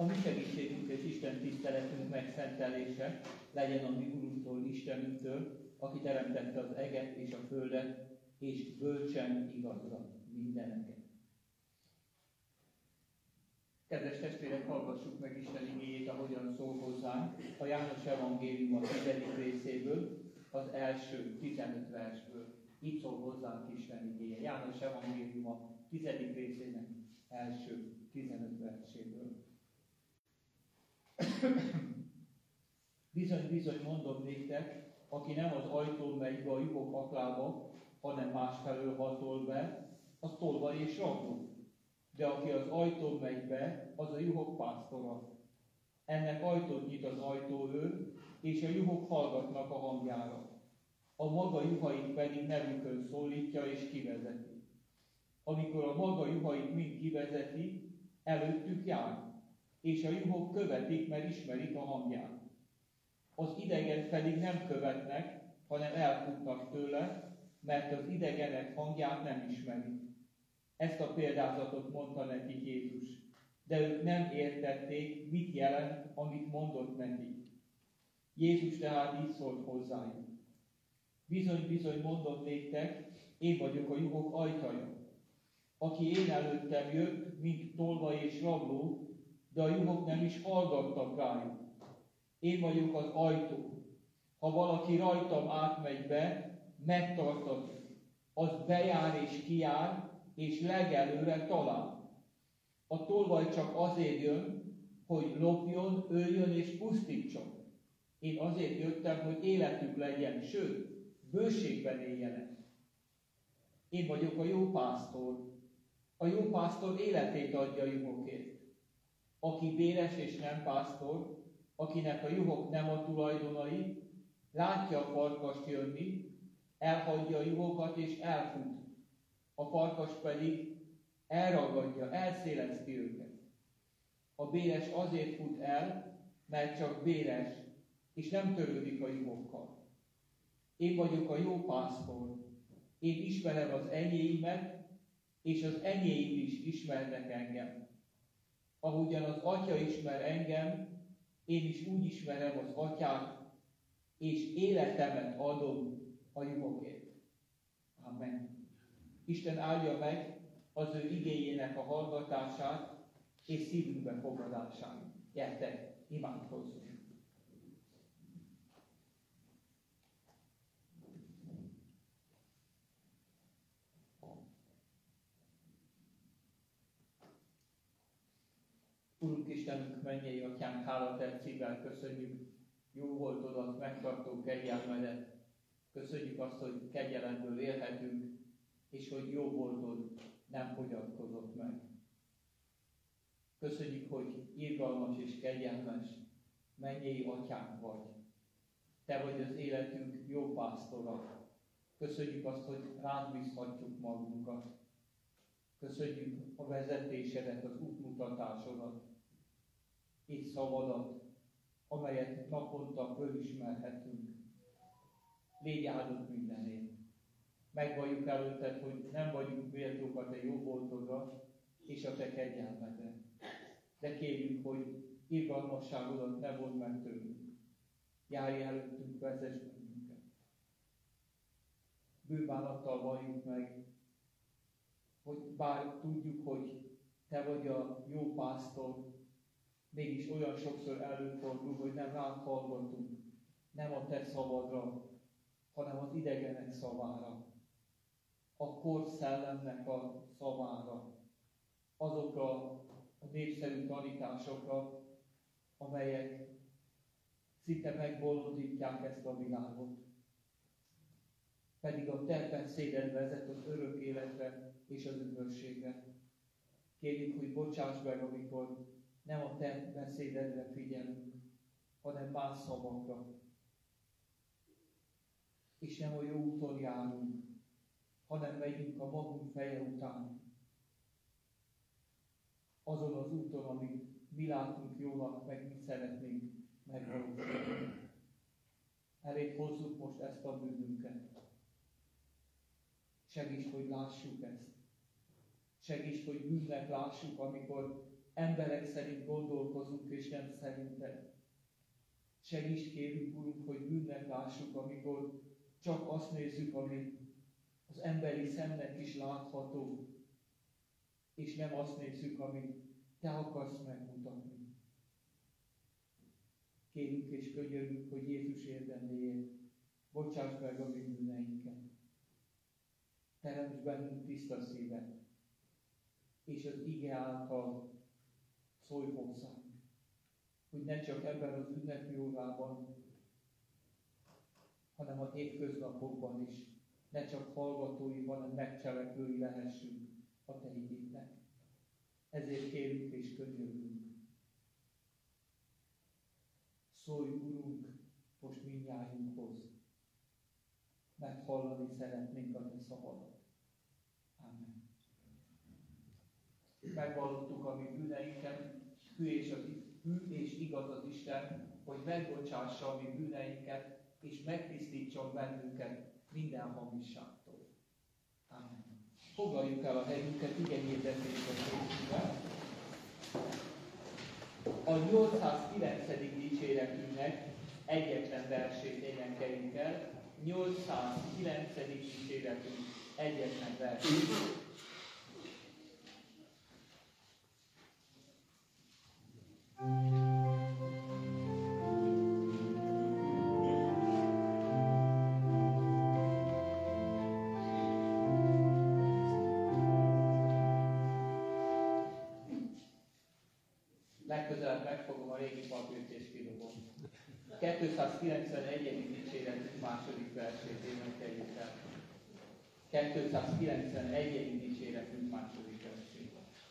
A mi segítségünk és Isten tiszteletünk megszentelése legyen a mi Urunktól, Istenünktől, aki teremtette az eget és a földet, és bölcsen igazgat mindeneket. Kedves testvérek, hallgassuk meg Isten igéjét, ahogyan szól hozzánk a János Evangélium a 10. részéből, az első 15 versből. Így szól hozzánk Isten igéje. János Evangélium a 10. részének első 15 verséből. Bizony, mondom néktek, aki nem az ajtón megy be a juhok aklába, hanem másfelől hatol be, az tolvaj és rabló. De aki az ajtón megy be, az a juhok pásztora. Ennek ajtót nyit az ajtóőr, és a juhok hallgatnak a hangjára. A maga juhait pedig nevükön szólítja és kivezeti. Amikor a maga juhait mind kivezeti, előttük jár, és a juhok követik, mert ismerik a hangját. Az ideget pedig nem követnek, hanem elfutnak tőle, mert az idegenek hangját nem ismerik. Ezt a példázatot mondta nekik Jézus, de ők nem értették, mit jelent, amit mondott nekik. Jézus tehát így szólt hozzájuk. Bizony, mondom néktek, én vagyok a juhok ajtaja. Aki én előttem jött, mint tolvaj és rabló, de a juhok nem is hallgattak rájuk. Én vagyok az ajtó. Ha valaki rajtam átmegy be, megtartatik. Az bejár és kijár, és legelőre talál. A tolvaj csak azért jön, hogy lopjon, öljön és pusztítson. Én azért jöttem, hogy életük legyen, sőt, bőségben éljenek. Én vagyok a jó pásztor. A jó pásztor életét adja a juhokért. Aki béres és nem pásztor, akinek a juhok nem a tulajdonai, látja a farkast jönni, elhagyja a juhokat és elfut. A farkas pedig elragadja, elszéleszti őket. A béres azért fut el, mert csak béres, és nem törődik a juhokkal. Én vagyok a jó pásztor. Én ismerem az enyéimet, és az enyéim is ismernek engem. Ahogyan az Atya ismer engem, én is úgy ismerem az Atyát, és életemet adom a juhokért. Amen. Isten áldja meg az ő igéjének a hallgatását és szívünkbe fogadását. Gyertek, imádkozzunk! Urunk Istenünk, mennyei Atyánk, hálatett szívvel köszönjük jó voltodat, megtartó kegyelmedet. Köszönjük azt, hogy kegyelemből élhetünk, és hogy jó voltod nem fogyatkozott meg. Köszönjük, hogy irgalmas és kegyelmes, mennyei Atyánk vagy. Te vagy az életünk jó pásztora. Köszönjük azt, hogy rád bízhatjuk magunkat. Köszönjük a vezetésedet, az útmutatásodat, és szavadat, amelyet naponta fölismerhetünk. Légy áldott mindenért. Megvalljuk előtted, hogy nem vagyunk méltók a te jó voltodra és a te kegyelmedre. De kérjük, hogy irgalmasságodat ne vondd meg tőlünk. Járj előttünk, vezess bennünket. Bűnbánattal valljuk meg, hogy bár tudjuk, hogy te vagy a jó pásztor, mégis olyan sokszor előfordul, hogy nem rád hallgatunk, nem a te szavadra, hanem az idegenek szavára, a korszellemnek a szavára, azokra a népszerű tanításokra, amelyek szinte megbolondítják ezt a világot. Pedig a te beszéded vezet az örök életre és az üdvösségre. Kérjük, hogy bocsáss meg, amikor nem a te beszédedre figyelünk, hanem más szavakra. És nem a jó úton járunk, hanem megyünk a magunk feje után. Azon az úton, amit mi látunk jónak, meg mit szeretnénk megvalósítani. Elég hozzuk most ezt a bűnünket. Segíts, hogy lássuk ezt. Segíts, hogy bűnnek lássuk, amikor emberek szerint gondolkozunk, és nem szerinted. Segíts kérünk, Urunk, hogy bűnnek lássuk, amikor csak azt nézzük, ami az emberi szemnek is látható, és nem azt nézzük, amit Te akarsz megmutatni. Kérjük és könyörgünk, hogy Jézus érdemléért bocsáss meg a mi bűneinket. Teremts bennünk tiszta szívet, és az ige által szólj hozzánk, hogy ne csak ebben az ünnepi órában, hanem a hétköznapokban is, ne csak hallgatói, hanem megcselekvői lehessünk a Te igédnek. Ezért kérünk és könyörgünk. Szólj, Urunk, most mindnyájunkhoz, mert hallani szeretnénk a Te szavadat. Amen. Megvallottuk a mi bűneinket, hű és igaz az Isten, hogy megbocsássa a mi bűneinket, és megtisztítson bennünket minden hamisságtól. Amen. Foglaljuk el a helyünket, igényhirdetésre készülve. A 809. dicséretünknek egyetlen versét énekeljük el. 809. dicséretünk egyetlen versét. Legközelebb megfogom a régi papírt és kidobom. 291. dicséretünk második versét énekeljük el. 291. dicséretünk második versét.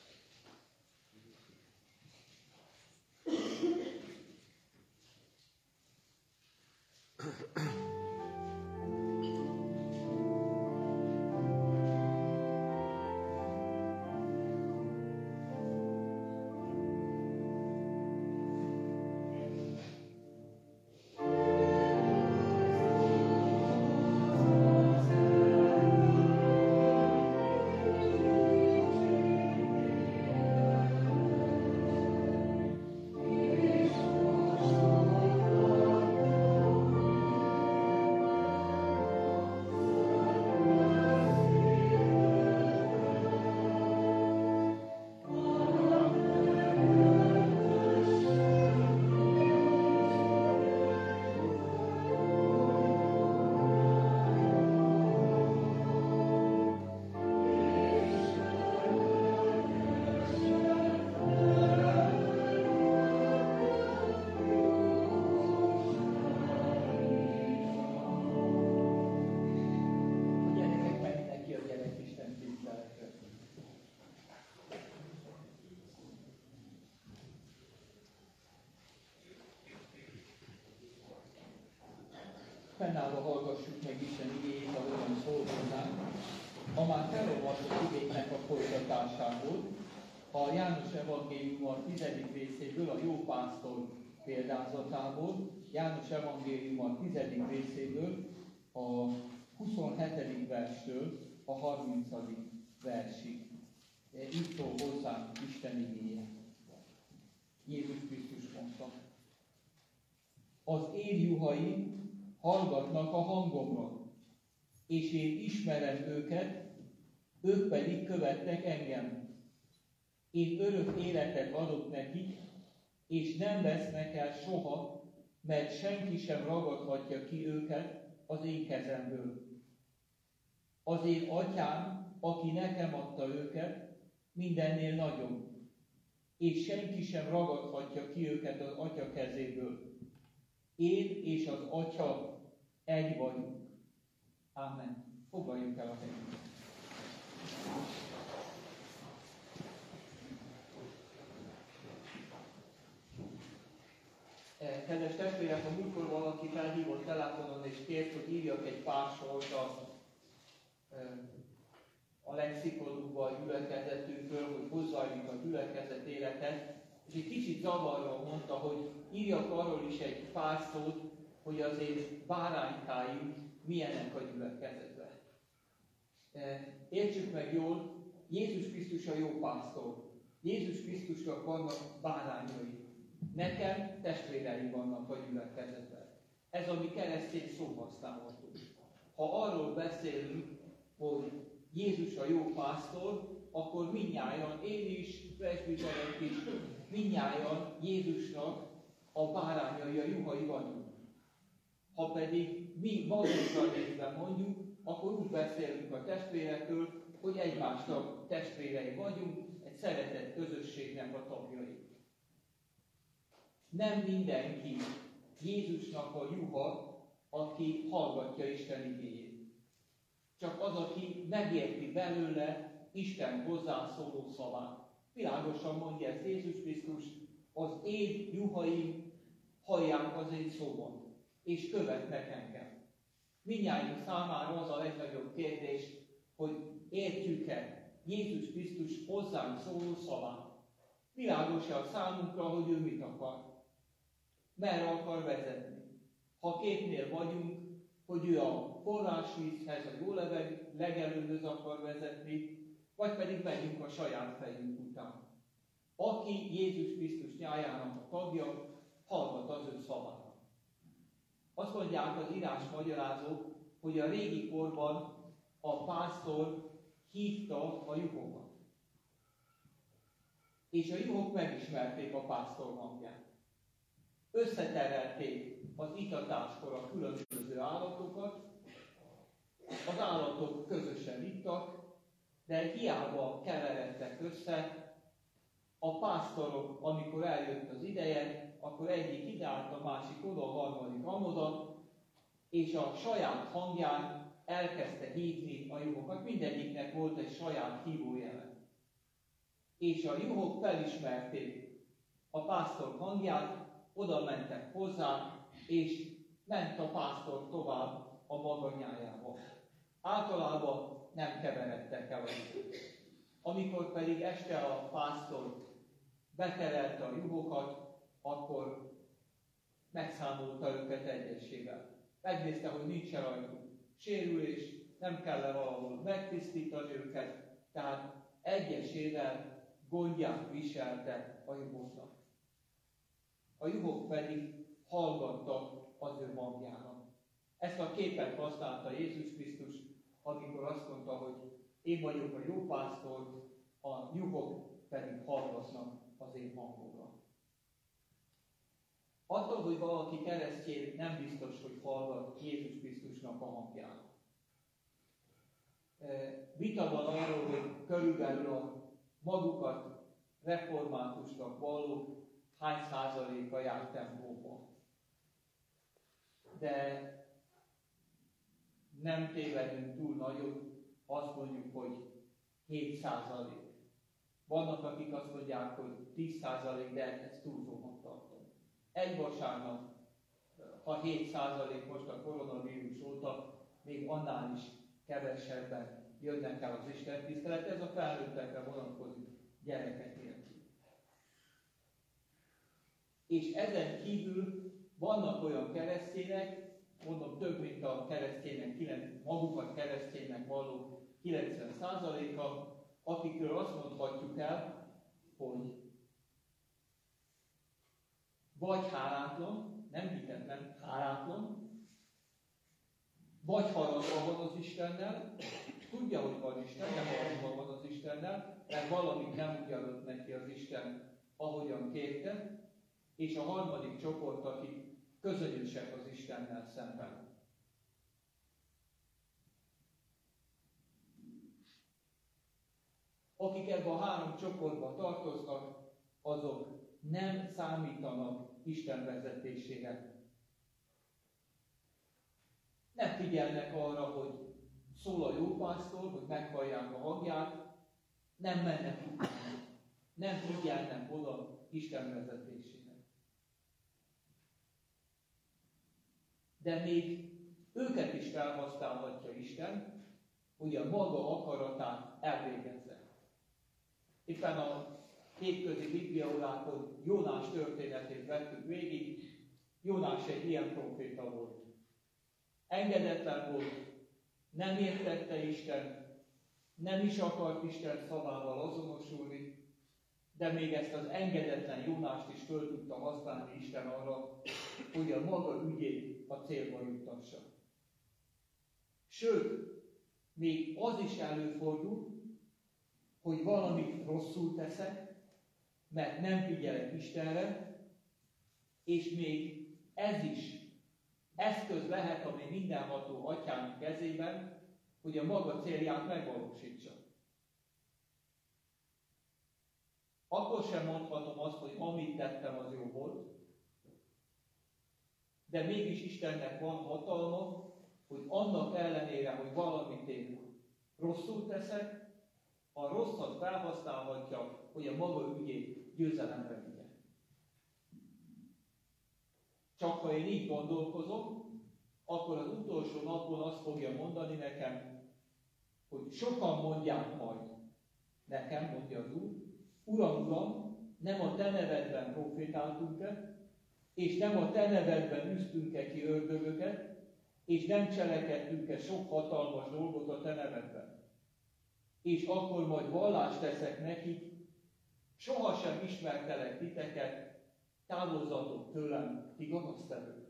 Fennállva hallgassuk meg Isten igéjét, ahogyan szól hozzánk. A már felolvasott igéknek a folytatásából, a János evangélium a 10. részéből, a jó pásztor példázatából, János evangélium a 10. részéből, a 27. verstől a 30. versig. Így szól hozzánk Isten igéje. Jézus Krisztus mondta. Az én juhaim hallgatnak a hangomra, és én ismerem őket, ők pedig követnek engem. Én örök életet adok nekik, és nem vesznek el soha, mert senki sem ragadhatja ki őket az én kezemből. Az én atyám, aki nekem adta őket, mindennél nagyobb, és senki sem ragadhatja ki őket az atya kezéből. Én és az atya egy vagyunk. Amen. Foglaljuk el a helyünket. Kedves testvérek, a múltkor valaki felhívott telefonon és kért, hogy írjak egy pár sort a lexikonunkba a gyülekezetünkről, hogy hozzájuk a gyülekezet életet, és egy kicsit zavarva mondta, hogy írjak arról is egy pár szót, hogy azért báránykáink milyenek a gyülekezetben. Értsük meg jól, Jézus Krisztus a jó pásztor. Jézus Krisztusnak vannak bárányai. Nekem testvéreim vannak a gyülekezetben. Ez a mi keresztény szóhasználatunk. Ha arról beszélünk, hogy Jézus a jó pásztor, akkor mindnyájan, én is, presbiterek is, mindnyájan Jézusnak a bárányai, a juhai vagyunk. Ha pedig mi magunkra nézve mondjuk, akkor úgy beszélünk a testvérekről, hogy egymásnak testvérei vagyunk, egy szeretett közösségnek a tagjai. Nem mindenki Jézusnak a juha, aki hallgatja Isten igéjét. Csak az, aki megérti belőle Isten hozzászóló szavát. Világosan mondja ezt Jézus Krisztus, az én juhaim hallják az én szóban, és követnek engem. Mindnyájunk számára az a legnagyobb kérdés, hogy értjük-e Jézus Krisztus hozzánk szóló szavát. Világos-e a számunkra, hogy ő mit akar? Merre akar vezetni? Ha képnél vagyunk, hogy ő a forrásvízhez, a jó legelőhöz akar vezetni, vagy pedig megyünk a saját fejünk után. Aki Jézus Krisztus nyájának a tagja, hallgat az ő szavára. Azt mondják az írás magyarázók, hogy a régi korban a pásztor hívta a juhokat. És a juhok megismerték a pásztor hangját. Összeterelték az itatáskor a különböző állatokat, az állatok közösen ittak, de hiába keveredtek össze, a pásztorok, amikor eljött az ideje, akkor egyik ideállt, a másik oda, a harmadik amoda, és a saját hangján elkezdte hívni a juhokat. Mindegyiknek volt egy saját hívójele. És a juhok felismerték a pásztor hangját, oda mentek hozzá, és ment a pásztor tovább a maga nyájába. Általában nem keveredtek el a juhok. Amikor pedig este a pásztor beterelte a juhokat, akkor megszámolta őket egyesével. Megnézte, hogy nincs rajtuk sérülés, nem kell valahol megtisztítani őket, tehát egyesével gondját viselte a juhoknak. A juhok pedig hallgattak az ő hangjának. Ezt a képet használta Jézus Krisztus, amikor azt mondta, hogy én vagyok a jó pásztor, a juhok pedig hallgatnak az én hangomra. Attól, hogy valaki keresztény, nem biztos, hogy hallgat Jézus Krisztusnak a hangját. Vita van arról, hogy körülbelül a magukat reformátusnak vallók hány százaléka jár templomba. De nem tévedünk túl nagyot, azt mondjuk, hogy 7%. Vannak, akik azt mondják, hogy 10%, de ezt túlzónak tartom. Egy vasárnap, ha 7% most a koronavírus óta, még annál is kevesebben jönnek el az Isten tisztelet, ez a felnőttekre vonatkozik, gyerekek nélkül. És ezen kívül vannak olyan keresztények, mondom több, mint a keresztények, magukat kereszténynek valló 90%-a, akikről azt mondhatjuk el, hogy vagy hálátlan, nem hitetlen, hálátlan, vagy haragban van az Istennel, tudja, hogy van Isten, de haragban van az Istennel, mert valamit nem úgy adott neki az Isten, ahogyan kérte, és a harmadik csoport, akik közönösek az Istennel szemben. Akik ebbe a három csoportba tartoznak, azok nem számítanak Isten vezetésére. Nem figyelnek arra, hogy szól a jó pásztor, hogy meghallják a hangját, nem mennek utána, nem figyelnek oda Isten vezetésére. De még őket is felhasználhatja Isten, hogy a maga akaratát elvégezze. Éppen a hétközi bibliaórákon Jónás történetét vettük végig. Jónás egy ilyen proféta volt. Engedetlen volt, nem értette Isten, nem is akart Isten szavával azonosulni, De még ezt az engedetlen Jónást is föl tudta használni Isten arra, hogy a maga ügyét a célba juttassa. Sőt, még az is előfordul, hogy valamit rosszul teszek, mert nem figyelek Istenre, és még ez is eszköz lehet a mi mindenható atyánk kezében, hogy a maga célját megvalósítsa. Akkor sem mondhatom azt, hogy amit tettem, az jó volt, de mégis Istennek van hatalma, hogy annak ellenére, hogy valamit én rosszul teszek, a rosszat felhasználhatja, hogy a maga ügyét győzelemre vigye. Csak ha én így gondolkozom, akkor az utolsó napon azt fogja mondani nekem, hogy sokan mondják majd nekem, mondja az Úr, Uram, Uram, nem a te nevedben profétáltunk-e, és nem a te nevedben üztünk-e ki ördögöket, és nem cselekedtünk-e sok hatalmas dolgot a te nevedben. És akkor majd vallást teszek nekik, sohasem ismertelek titeket, távozzatok tőlem, ti gonosztevők.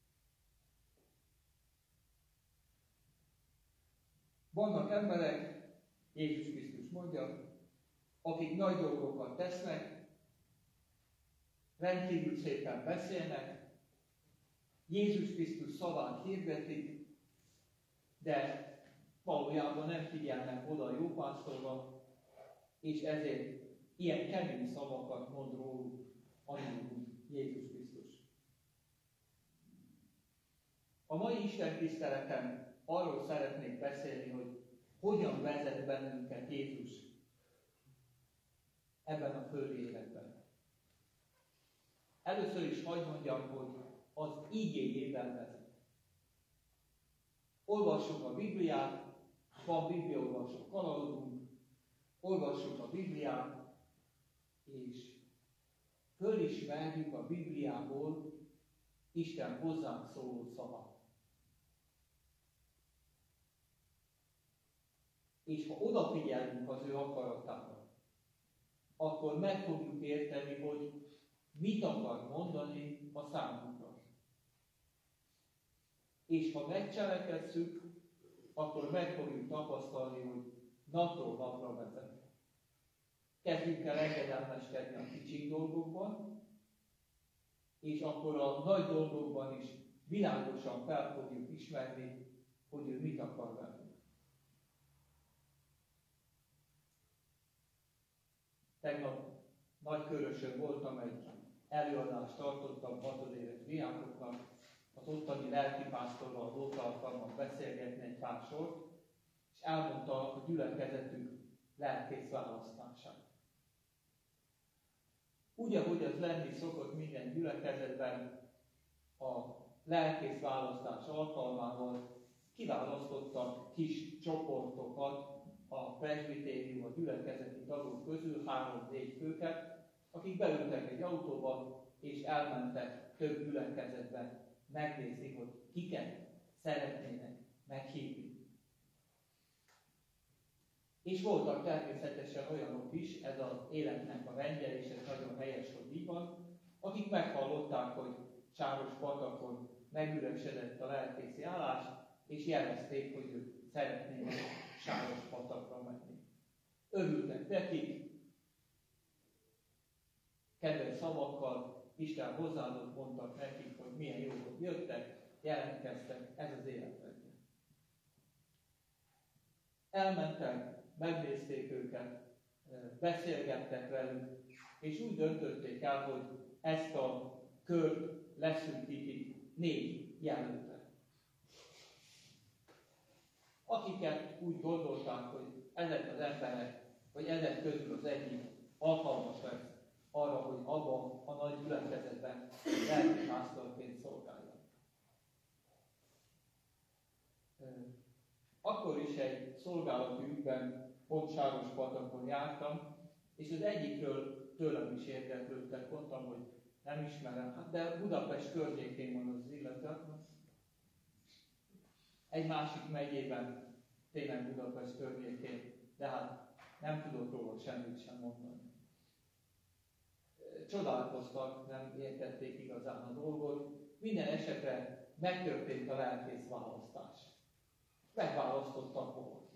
Vannak emberek, Jézus Krisztus mondja, akik nagy dolgokat tesznek, rendkívül szépen beszélnek, Jézus Krisztus szavát hirdetik, de valójában nem figyelnek oda a jópásztorra, és ezért ilyen kemény szavakat mond róluk a Jézus Krisztus. A mai Isten tiszteleten arról szeretnék beszélni, hogy hogyan vezet bennünket Jézus ebben a földi életben. Először is hadd mondjam, hogy az igéjében vezet. Olvassuk a Bibliát, van bibliaolvasó kanalodunk, olvassuk a Bibliát, és fölismerjük a Bibliából Isten hozzánk szóló szavát. És ha odafigyelünk az ő akaratára, akkor meg fogjuk érteni, hogy mit akar mondani a számunkra. És ha megcselekedszük, akkor meg fogjuk tapasztalni, hogy napról napra vezet. Kezdjünk el engedelmeskedni a kicsi dolgokban, és akkor a nagy dolgokban is világosan fel fogjuk ismerni, hogy ő mit akar velünk. Tegnap Nagykörösön voltam, egy előadást tartottam 6. éves diákoknak, az ottani lelkipásztorral volt alkalmam beszélgetni egy pár sort, és elmondta a gyülekezetünk lelkész választását. Úgy, ahogy az lenni szokott minden gyülekezetben, a lelkész választás alkalmával kiválasztottak kis csoportokat a presbitérium, a gyülekezeti tagok közül 3-4 főket, akik beültek egy autóba, és elmentek több gyülekezetben megnézni, hogy kiket szeretnének meghívni. És voltak természetesen olyanok is, ez az életnek a rendje, és ez nagyon helyes, hogy így van, akik meghallották, hogy Sárospatakon megüresedett a lelkészi állás, és jelezték, hogy ők szeretnének Sárospatakra menni. Örültek nekik, kedves szavakkal, Isten hozzáadott mondtak nekik, hogy milyen jó, hogy jöttek, jelentkeztek, ez az életrendje. Elmentek, megnézték őket, beszélgettek velük, és úgy döntötték el, hogy ezt a kört leszűkítik 4 jelöltre. Akiket úgy gondolták, hogy ezek az emberek, vagy ezek közül az egyik alkalmas lesz arra, hogy abban a nagy gyülekezetben lelkipásztorként szolgáljon. Akkor is egy szolgálati ügyben pont Sárospatakon jártam, és az egyikről tőlem is érdeklődtek, mondtam, hogy nem ismerem, hát de Budapest környékén van az illető. Egy másik megyében, tényleg Budapest környékén, de hát nem tudok róla semmit sem mondani. csodálkoztak, nem értették igazán a dolgot. Minden esetre megtörtént a lelkész választás. Megválasztottak valakit.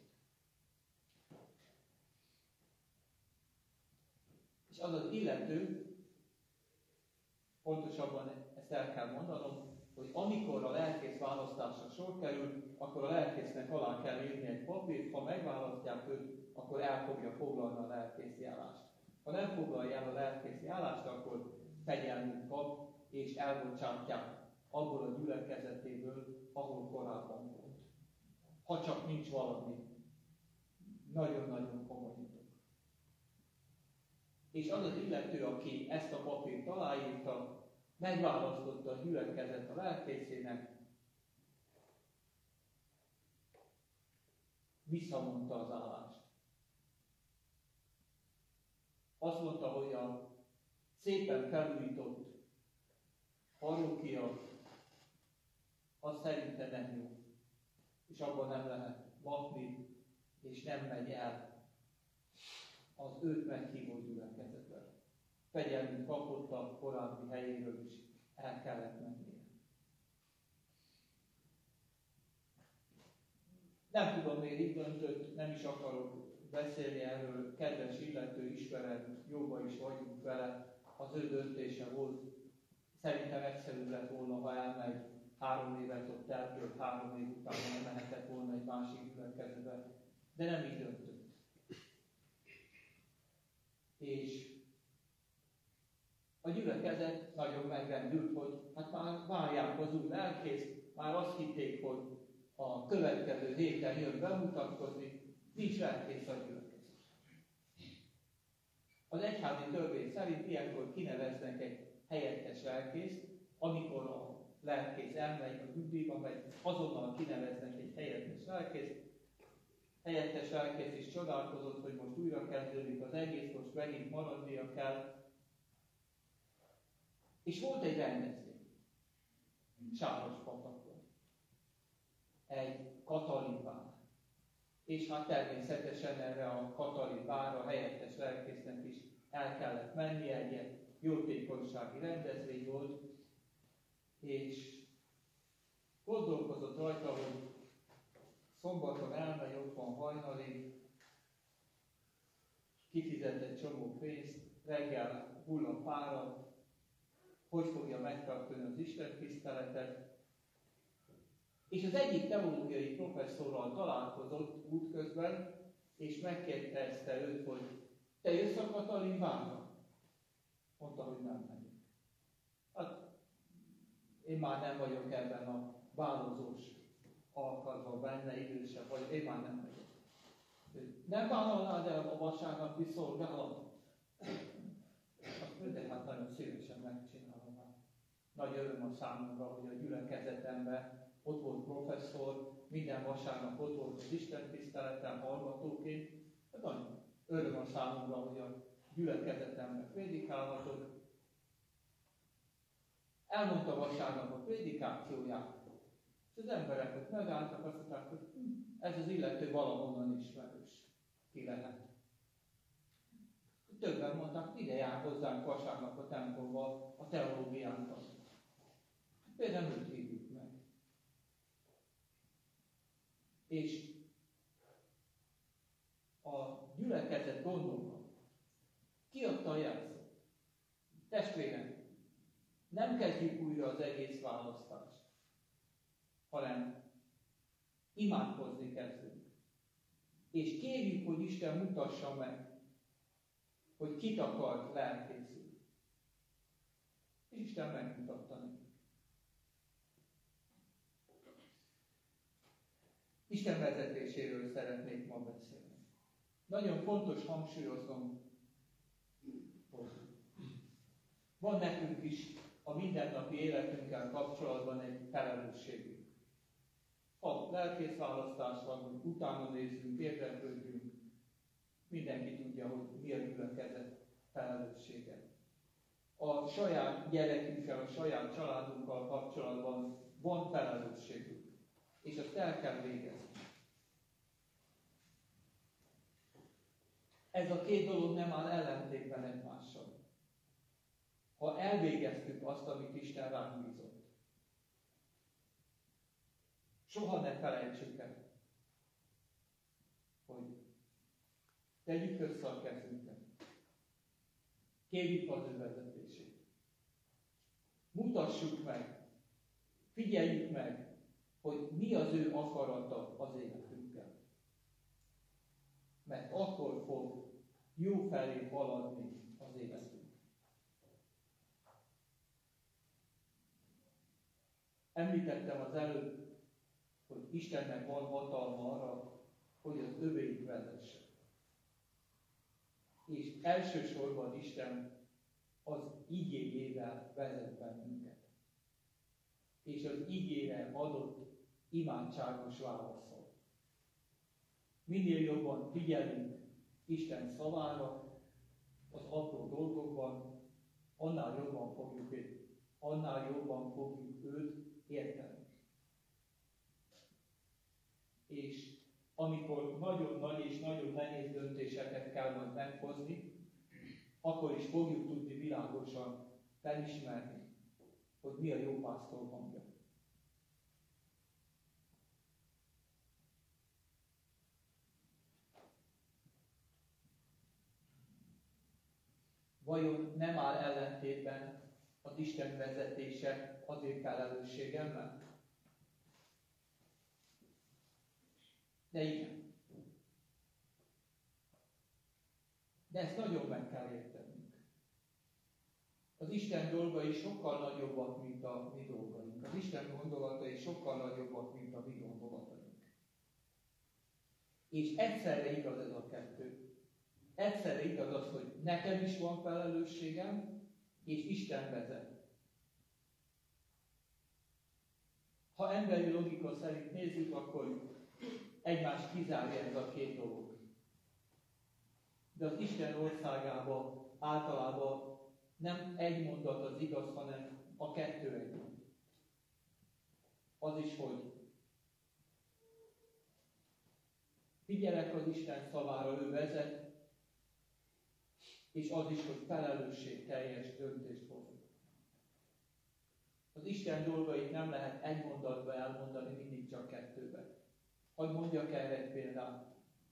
És az az illető, pontosabban ezt el kell mondanom, hogy amikor a lelkész választásra sor kerül, akkor a lelkésznek alá kell írni egy papírt, ha megválasztják őt, akkor el fogja foglalni a lelkészi állást. Ha nem foglalja el a lelkészi állást, akkor fegyelmét kap, és elbocsátják abból a gyülekezetéből, ahol korábban volt. Ha csak nincs valami nagyon-nagyon komoly indok. És az az illető, aki ezt a papírt aláírta, megválasztotta a gyülekezet a lelkészének, visszamondta az állást. Azt mondta, hogy a szépen felújított parókia az szerinte nem jó, és abban nem lehet lakni, és nem megy el az őt meghívó gyülekezetben. Fegyelmét kapott a korábbi helyéről is, el kellett mennie. Nem tudom, miért így döntött, nem is akarok beszélni erről, kedves illető, ismered, jóba is vagyunk vele, az ő döntése volt. Szerintem egyszerű lett volna, ha elmegy, 3 évet ott eltölt, 3 év után nem mehetett volna egy másik gyülekezetbe, de nem így döntött. És a gyülekezet nagyon megrendült, hogy hát már várják az új lelkészt, már azt hitték, hogy a következő héten jön bemutatkozni, nincs lelkész a gyülekezet. Az egyházi törvény szerint ilyenkor kineveznek egy helyettes lelkészt, amikor a lelkész elmegy, a nyugdíjba megy, azonnal kineveznek egy helyettes lelkészt. Helyettes lelkész is csodálkozott, hogy most újra kezdődik az egész, most megint maradnia kell. És volt egy rendezvény, Sárospatakon, egy katalin vár. És hát természetesen erre a katalin várra a helyettes lelkésznek is el kellett mennie, egy jótékonysági rendezvény volt, és gondolkozott rajta, hogy szombaton elmegy, ott van hajnalig, kifizet egy csomó pénzt, reggel hull a fára, hogy fogja megtartani az Isten tiszteletet. És az egyik teológiai professzorral találkozott útközben, és megkérdezte őt, hogy te jössz a Katalin várra? Mondta, hogy nem megyek. Hát én már nem vagyok ebben a vállalkozós alkalommal benne, idősebb vagy, én már nem megyek. Nem vállalnád el a vasárnapi szolgálatot? Azt mondja, hát nagyon szívesen megcsinálom már. Nagy öröm a számomra, hogy a gyülekezetemben ott volt professzor, minden vasárnap ott volt az Isten tiszteleten hallgatóként. Hát nagyon öröm a számomra, hogy a gyülekezetemben prédikálhatok. Elmondta vasárnap a prédikációját, és az emberek ott megálltak, azt mondták, hogy ez az illető valahonnan ismerős. Ki lehet. Többen mondták, ide jár hozzánk vasárnap a templomba a teológiánkat. Például őt hívjuk meg. És a gyülekezet gondolva kiadta a jelszót. Testvérem, nem kezdjük újra az egész választást, hanem imádkozni kezdünk. És kérjük, hogy Isten mutassa meg, hogy kit akart lelkészül. És Isten megmutatta neki. Isten vezetéséről szeretnék ma beszélni. Nagyon fontos hangsúlyoznom, hogy van nekünk is a mindennapi életünkkel kapcsolatban egy felelősségünk. Ha lelkészválasztás van, hogy utána nézzünk, érdeklődjünk, mindenki tudja, hogy mi a gyülekezet felelőssége. A saját gyerekünkkel, a saját családunkkal kapcsolatban van felelősségünk, és azt el kell végezni. Ez a két dolog nem áll ellentétben egymással. ha elvégeztük azt, amit Isten ránk bízott. Soha ne felejtsük el, hogy tegyük össze a kezünket. Kérjük az ő vezetését. Mutassuk meg, figyeljük meg, hogy mi az ő akarata az életünkkel. Mert akkor fog jó felé haladni az életünk. Említettem az előbb, hogy Istennek van hatalma arra, hogy az övéit vezesse. És elsősorban Isten az igéjével vezet bennünket. És az igére adott imádságos válaszol. Minél jobban figyelünk Isten szavára, az apró dolgokban, annál jobban fogjuk őt érteni. És amikor nagyon nagy és nagyon nehéz döntéseket kell majd meghozni, akkor is fogjuk tudni világosan felismerni, hogy mi a jó pásztor hangja. Vajon nem áll ellentétben az Isten vezetése az én felelősségemmel? De igen. De ezt nagyon meg kell értenünk. Az Isten dolgai sokkal nagyobbak, mint a mi dolgaink. Az Isten gondolatai sokkal nagyobbak, mint a mi gondolataink. És egyszerre igaz ez a kettő. Egyszerre igaz az, hogy nekem is van felelősségem, és Isten vezet. Ha emberi logika szerint nézzük, akkor egymást kizárja ez a két dolog. De az Isten országában általában nem egy mondat az igaz, hanem a kettő egy. Az is, hogy figyelek az Isten szavára, ő vezet, és az is, hogy felelősségteljes döntést hozunk. Az Isten dolgait nem lehet egy mondatba elmondani, mindig csak kettőben. Hadd mondjak erre egy példát.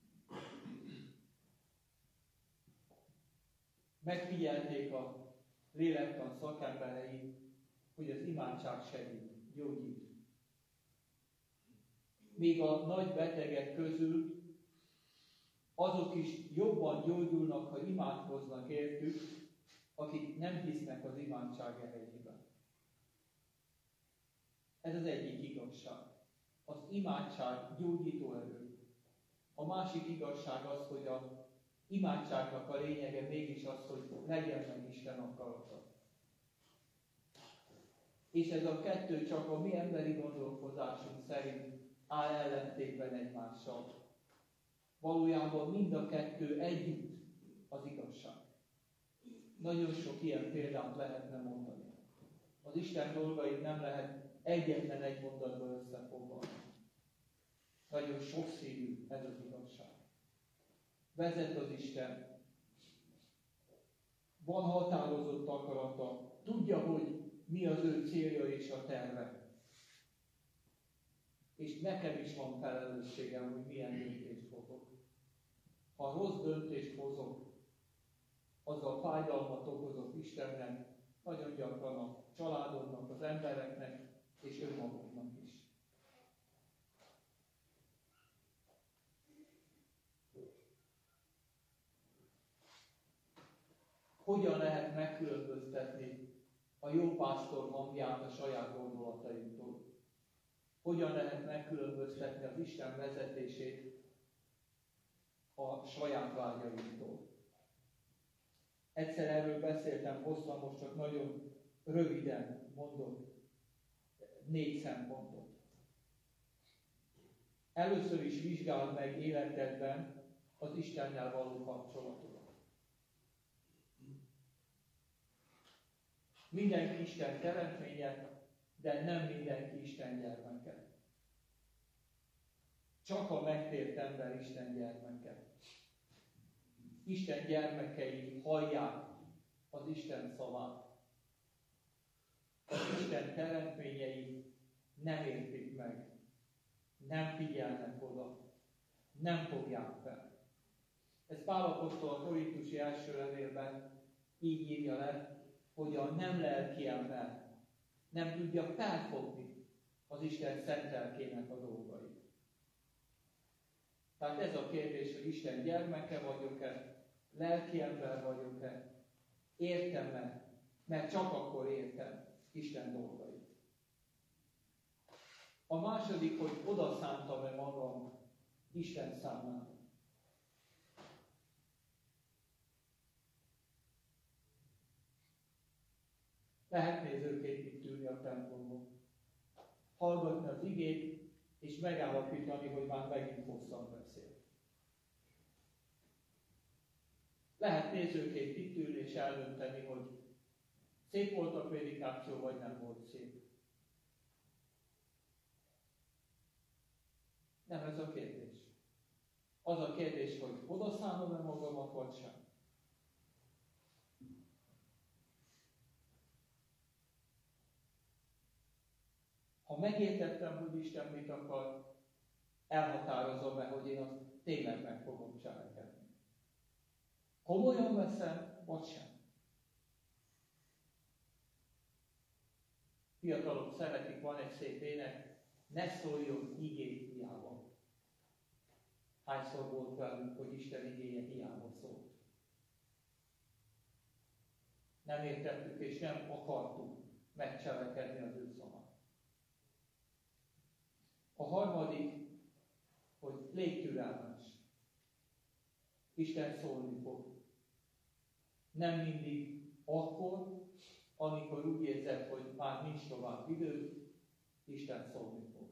Megfigyelték a lélektan szakemberei, hogy az imádság segít, gyógyít. Még a nagy betegek közül azok is jobban gyógyulnak, ha imádkoznak értük, akik nem hisznek az imádság erejében. Ez az egyik igazság. Az imádság gyógyító erő. A másik igazság az, hogy az imádságnak a lényege mégis az, hogy legyen meg Isten akarata. És ez a kettő csak a mi emberi gondolkozásunk szerint áll ellentétben egymással. Valójában mind a kettő együtt az igazság. Nagyon sok ilyen példát lehetne mondani. Az Isten dolgait nem lehet egyetlen egy mondatban összefoglalni. Nagyon sokszínű ez az igazság. Vezet az Isten. Van határozott akarata. Tudja, hogy mi az ő célja és a terve. És nekem is van felelősségem, hogy milyen döntést hozok. Ha rossz döntést hozok, azzal fájdalmat okozok Istennek, nagyon gyakran a családomnak, az embereknek és önmagunknak is. Hogyan lehet megkülönböztetni a jó pásztor hangját a saját gondolatainktól? Hogyan lehet megkülönböztetni az Isten vezetését a saját vágyainktól? Egyszer erről beszéltem hosszan, most csak nagyon röviden mondok 4 szempontot. Először is vizsgáld meg életedben az Istennel való kapcsolatodat. Mindenki Isten teremtménye, de nem mindenki Isten gyermeke. Csak a megtért ember Isten gyermeke. Isten gyermekei hallják az Isten szavát. az Isten teremtményei nem értik meg, nem figyelnek oda, nem fogják fel. Ez Pál apostol a Korintusi első levélben így írja le, hogy a nem lelki ember nem tudja felfogni az Isten szent lelkének a dolgait. Tehát ez a kérdés, hogy Isten gyermeke vagyok-e, lelki ember vagyok-e, értem-e, mert csak akkor értem Isten dolgait. A második, hogy odaszántam-e magam Isten számára. Lehet nézőként itt ülni a templomban, hallgatni az igét, és megállapítani, hogy már megint hosszan beszél. Lehet nézőként itt ülni és eldönteni, hogy szép volt a prédikáció, vagy nem volt szép. Nem ez a kérdés. Az a kérdés, hogy odaszállom-e magamat, vagy sem. Ha megértettem, hogy Isten mit akar, elhatározom-e, hogy én azt tényleg meg fogom cselekedni. Komolyan veszem, vagy sem. Fiatalok szeretik, van egy szép ének, ne szóljon igét hiába. Hányszor volt velünk, hogy Isten igéje hiába szólt. Nem értettük és nem akartuk megcselekedni az ő szavát. A harmadik, hogy légy türelmes. Isten szólni fog. Nem mindig akkor, amikor úgy érzed, hogy már nincs tovább idő, Isten szólni fog.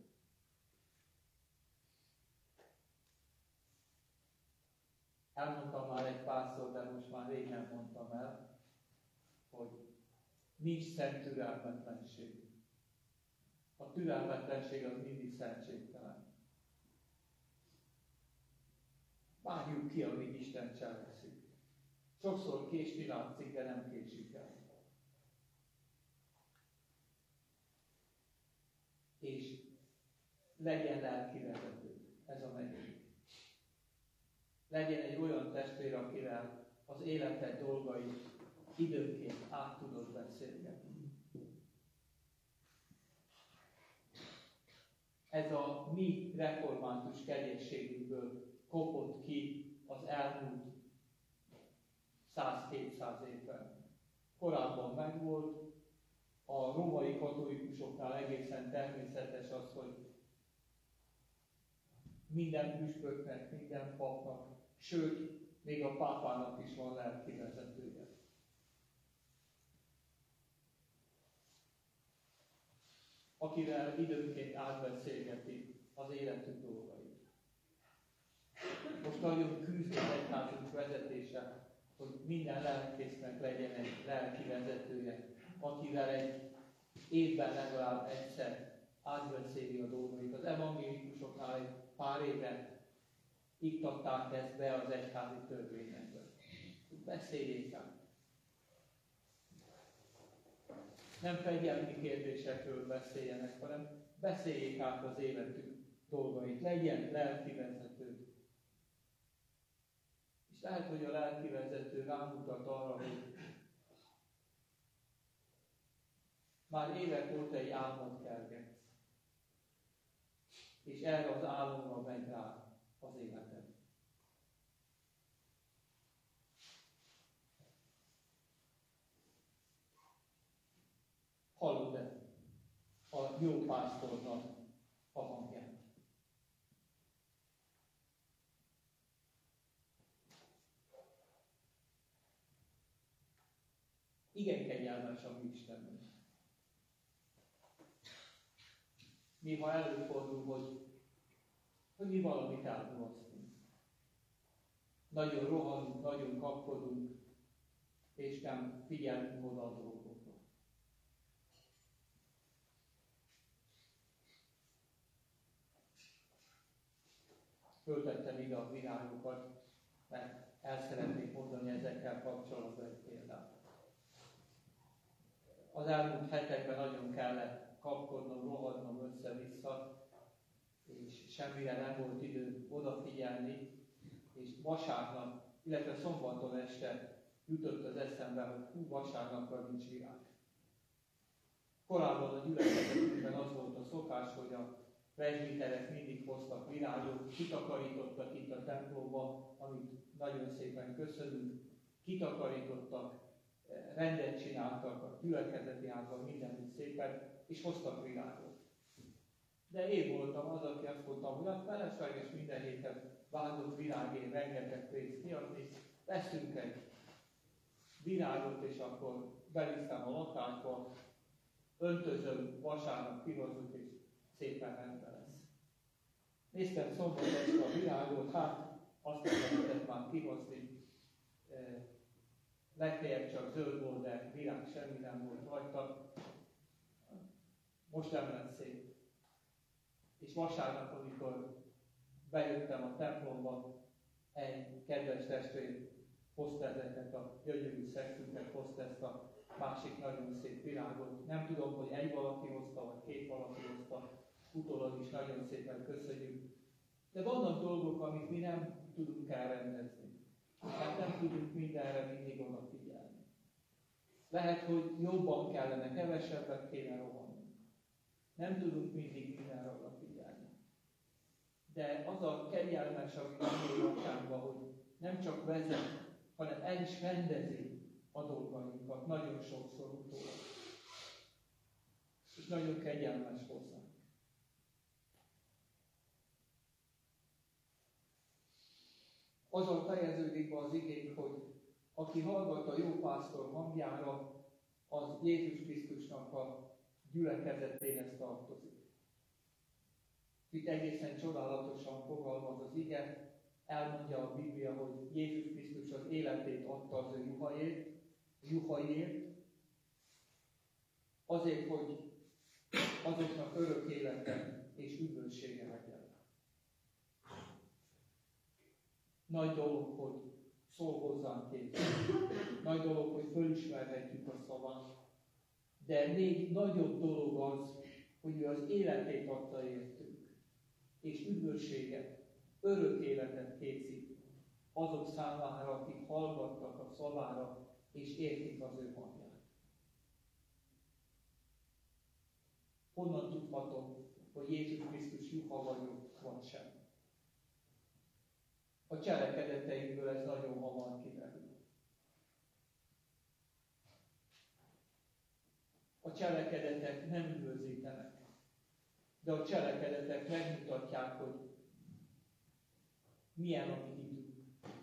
Elmondtam már egy párszor, de most már régen mondtam el, hogy nincs szent türelmetlenség. A türelmetlenség az mindig szentségtelen. Várjuk ki, amíg Isten cselekszik. Sokszor késni látszik, de nem késik el. És legyen lelki vezető. Ez a negyedik. Legyen egy olyan testvér, akivel az életed dolgait időnként át tudod beszélgetni. Ez a mi református kegyességünkből kopott ki az elmúlt 100-200 évben. Korábban megvolt, a római katolikusoknál egészen természetes az, hogy minden püspöknek, minden papnak, sőt, még a pápának is van lelki vezetője. Akivel időnként átbeszélgeti az életük dolgait. Most nagyon küzd az egyházunk vezetése, hogy minden lelkésznek legyen egy lelki vezetője, akivel egy évben legalább egyszer átbeszéli a dolgait. Az evangélikusoknál egy pár éve iktatták ezt be az egyházi törvényekbe. Beszéljék át. Nem fegyelmi kérdésekről beszéljenek, hanem beszéljék át az életük dolgait. Legyen lelki vezető. És lehet, hogy a lelki vezető rámutat arra, hogy már évek óta egy álmot kergetsz. És erre az álomra megy rá az életed. Hallod-e a jó pásztornak a hangját? Igen kegyelmes a mi Istenünk. Néha előfordul, hogy mi valamit elmulasztunk. Nagyon rohanunk, nagyon kapkodunk, és nem figyelünk oda a dolgokra. Föltettem ide a virágokat, mert el szeretnék mondani ezekkel kapcsolatban egy példát. Az elmúlt hetekben nagyon kellett kapkodnom, rohadnom össze-vissza, és semmire nem volt idő odafigyelni, és vasárnap, illetve szombaton este jutott az eszembe, hogy vasárnapra nincs virág. Korábban a gyülekezetünkben az volt a szokás, hogy a presbiterek mindig hoztak virágot, kitakarítottak itt a templomba, amit nagyon szépen köszönünk, kitakarítottak, rendet csináltak a gyülekezeti házban, mindenütt szépen, és hoztak virágot. De én voltam az, aki azt mondtam, hogy a felesleges minden héten vágott virágért rengeteg pénzt kiadni, veszünk egy virágot, és akkor beviszem a lakásba, öntözöm, vasárnap kihozzuk, és szépen rendben lesz. Néztem szombat este a virágot, hát azt nem lehetett már kihozni, legfeljebb csak zöld volt, de virág semmi nem volt rajta. Most nem lett szép. És vasárnap, amikor bejöttem a templomba, egy kedves testvér hozta ezeket a gyönyörű szexünket, hozta ezt a másik nagyon szép virágot. Nem tudom, hogy egy valaki hozta, vagy két valaki hozta, utólag is nagyon szépen köszönjük. De vannak dolgok, amit mi nem tudunk elrendezni. Hát nem tudunk mindenre mindig odafigyelni. Lehet, hogy jobban kellene, kevesebbet kéne rohanni. Nem tudunk mindig mindenre odafigyelni. De az a kegyelmes, ami a mi atyánkban, hogy nem csak vezet, hanem el is rendezi a dolgainkat nagyon sokszor utólag. És nagyon kegyelmes hozzánk. Azon fejeződik be az igény, hogy aki hallgat a jó pásztor hangjára, az Jézus Krisztusnak a gyülekezetéhez tartozik. Itt egészen csodálatosan fogalmaz az ige, elmondja a Biblia, hogy Jézus Krisztus az életét adta az ő juhaiért, azért, hogy azoknak örök élete és üdvössége legyen. Nagy dolog, hogy szól hozzánk Jézus. Nagy dolog, hogy fölismerhetjük a szavát. De még nagyobb dolog az, hogy ő az életét adta értünk. És üdvösséget, örök életet készít azok számára, akik hallgattak a szavára, és értik az ő hangját. Honnan tudhatom, hogy Jézus Krisztus juha vagyok, vagy sem? A cselekedeteinkből ez nagyon hamar kiderül. A cselekedetek nem üdvözítenek, de a cselekedetek megmutatják, hogy milyen a mi időnk.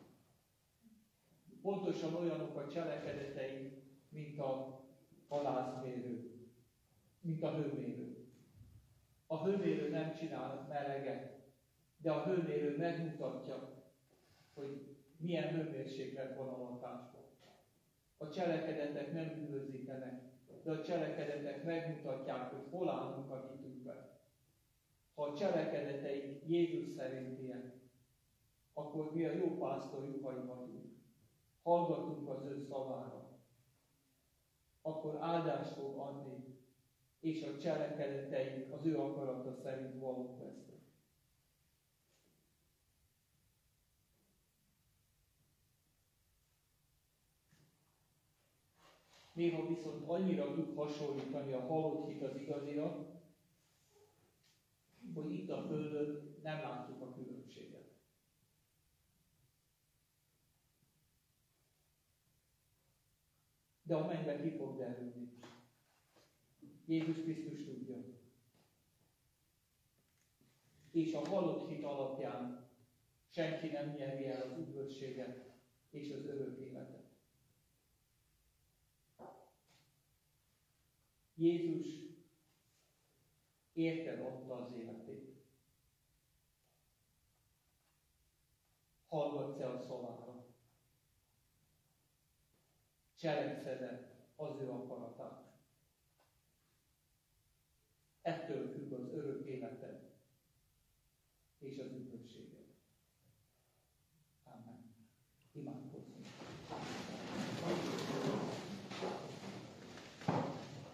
Pontosan olyanok a cselekedetei, mint a halázmérő, mint a hőmérő. A hőmérő nem csinál meleget, de a hőmérő megmutatja, hogy milyen hőmérséklet van a lakásban. A cselekedetek nem üdvözítenek, de a cselekedetek megmutatják, hogy hol állunk a hitünkben. Ha a cselekedeteink Jézus szerintiek, akkor mi a jó pásztor juhai vagyunk. Hallgatunk az ő szavára. Akkor áldást fog adni, és a cselekedeteink az ő akarata szerint valók lesznek. Néha viszont annyira tud hasonlítani a halott hit az igazira, hogy itt a földön nem látjuk a különbséget. De a mennybe ki fog derülni. Jézus Krisztus tudja. És a halott hit alapján senki nem nyeri el az üdvösséget és az örök életet. Jézus érted adta az életét. Hallgatsz-e a szavára? Cselekszed-e az ő akaratát? Ettől függ az örök életed és az üdvösséged. Amen. Imádkozzunk.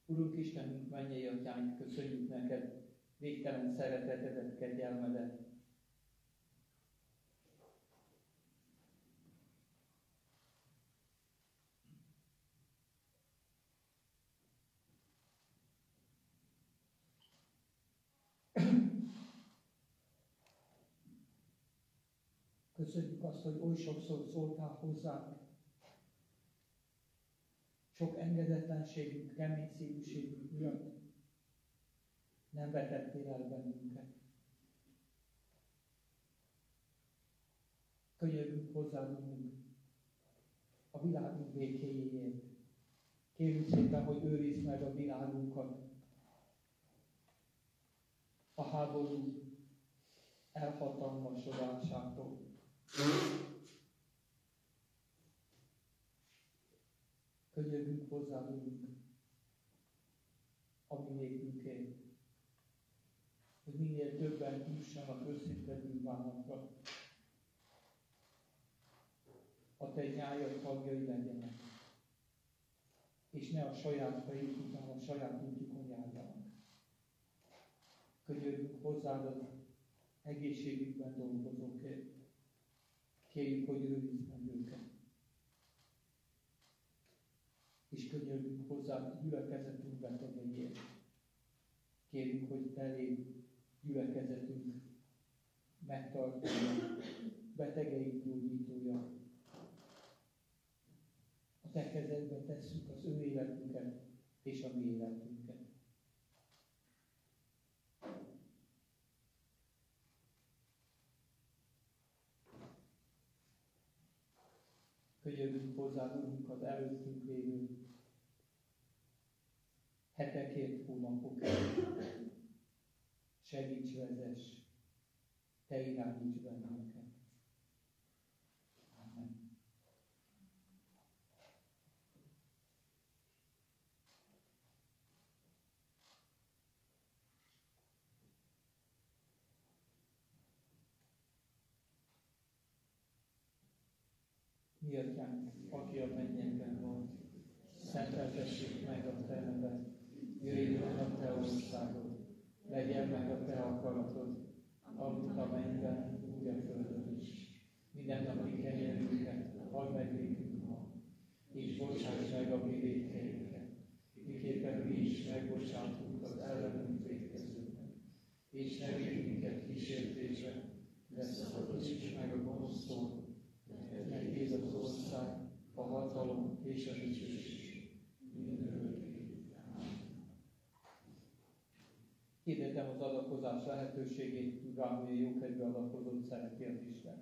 Urunk Istenünk, mennyei Atyánk, köszönjük neked végtelen szeretetedet, kegyelmedet. Köszönjük azt, hogy oly sokszor szóltál hozzánk. Sok engedetlenségünk, kemény szívűségünk miatt nem vetettél el bennünket. Könyörgünk hozzád, a világunk békéjéért. Kérjük szépen, hogy őrizd meg a világunkat a háború elhatalmasodásától. Könyörgünk hozzád, a mi népünkért, hogy minél többen jussanak őszinte bűnbánatra. A te nyájad tagjai legyenek, és ne a saját fejük után, a saját útjukon járjanak. Könyörgünk hozzád az egészségükben dolgozókért. Kérjük, hogy őrizd meg őket. És könyörgünk hozzád gyülekezetünk betegeiért. Kérjük, hogy te légy gyülekezetünk megtartója, betegeink gyógyítója. A te kezedbe tesszük az ő életünket és a mi életünket. Könyörgünk hozzád, Urunk, az előttünk lévő hetekért, hónapokért. Segíts, vezess, te irányíts bennünket. Amen. Mi Atyánk, aki a mennyekben van, szenteltessék meg a te neved, jöjjön a te országod, legyen meg a te akaratod, amint a mennyben, úgy a földön is. Mindennapi kenyerünket add meg nékünk ma, és bocsáss meg a mi vétkeinket, miképpen mi is megbocsátunk az ellenünk vétkezőknek. És ne vigy minket kísértésre, de szabadíts meg a gonosztól, mert ez az ország, a hatalom és a dicsőség mindörökké. Hirdetem az adakozás lehetőségét, tudván, hogy a jókedvű adakozót szereti az Isten.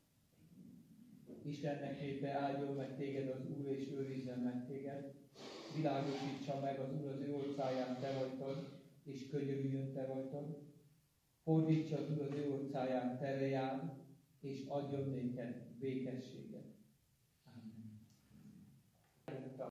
Istennek népe, áldjon meg téged az Úr, és őrizzen meg téged. Világosítsa meg az Úr az ő orcáján te rajtad, és könyörüljön te rajtad. Fordítsa az Úr az ő orcáján te reád, és adjon néked békességet.